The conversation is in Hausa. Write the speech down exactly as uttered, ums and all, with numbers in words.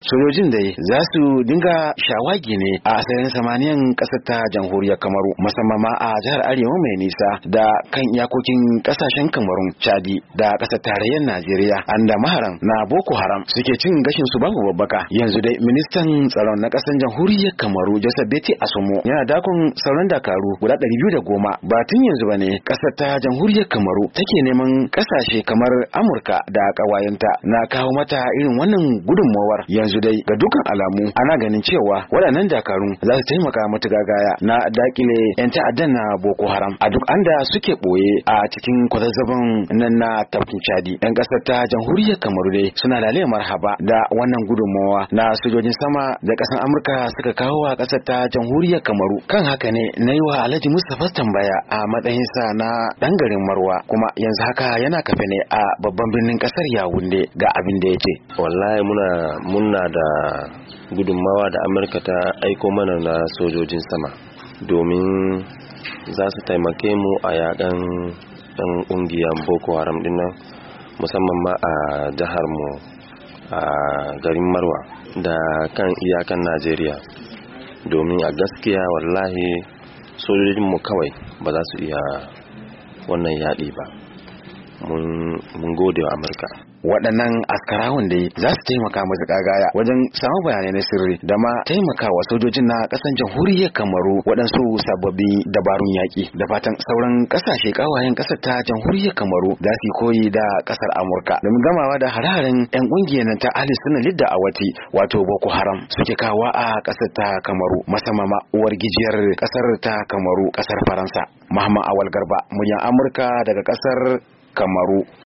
sojojin da za su dinga shawagi ne a sararin samaniyan kasar ta jamhuriyar Kamaru, musamman ma a jihar Arewa mai nisa da kan iyakokin kasashen Kamarun, Chadi da kasar tarayyar Najeriya, anda maharan na Boko Haram suke cin gashin su babu babbaka. Yanzu dai ministan tsaron na kasar jamhuriyar Kamaru, Joseph Beti Asomo, yana dakon sauran dakaru guda ɗari biyu da goma. Ba tun yanzu bane kasar ta jamhuriyar Kamaru take neman kasashe kamar Amurka da kawayenta na kawo mata irin wannan gudunmawar. Yanzu dai ga dukkan alamu ana ganin cewa waɗannan dakarun za su taimaka matuƙa gaya na dakile 'yan ta'addan na Boko Haram a duk anda suke ɓoye a cikin kwazazzaban nan na tafkin Chadi. 'Yan ƙasar ta jamhuriyar Kamaru dai suna da marhaba da wannan gudunmawa na sojojin sama da ƙasar Amurka suka kawo a ƙasar ta jamhuriyar Kamaru. Kan haka ne na yi wa Alhaji Mustapha tambaya a matsayinsa na ɗan garin Marwa, kuma yanzu haka yana kafe ne a babban birnin ƙasar Yawunde, ga abin da ya ce. Wallahi muna muna da gudunmawa da Amurka ta aiko mana na sojojin sama domin za su taimake mu a yaƙan ɗan ƙungiyar Boko Haram dinnan, musamman ma a jihar mu a garin Marwa da kan iyakan Najeriya, domin a gaskiya wallahi sojojin mu kawai ba za su iya wannan yaɗi ba. mun gode wa Amurka. Waɗannan askarawan dai za su taimaka masu kagaya wajen samun bayanai na sirri da ma taimakawa sojojin na ƙasar jamhuriyar Kamaru waɗansu sababbin dabarun yaƙi, da fatan sauran ƙasashe ƙawayen ƙasar ta jamhuriyar Kamaru za su koyi da ƙasar Amurka domin gamawa da hare-haren 'yan ƙungiyar nan ta Ali Sunna Lidda Awati wato Boko Haram suke kawo a ƙasar ta Kamaru, musamman ma uwar gijiyar ƙasar ta Kamaru, ƙasar Faransa. Muhammad Awal Garba, muryar Amurka daga ƙasar Kamaru.